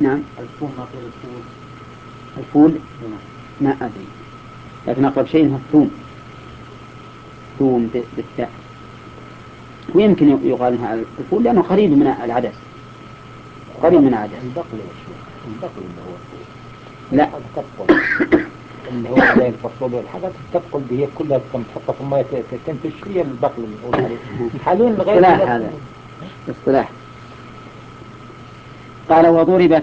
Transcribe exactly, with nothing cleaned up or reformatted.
نعم. الفول نقول الفول. الفول ما أدري، لكن أقرب شيء هو الثوم، ثوم بالتاء. ويمكن يقال على الفول لأنه قريب من العدس، قريب من العدس. البقل يا شيخ، البقل اللي هو لا تبقل اللي هو زي الفصول والحاجات تبقل دي هي كلها كم تحطها في الماء تنفش هي البقل اللي نقول عليه حاليا لغاية اصطلاح هذا اصطلاح. قال وضرب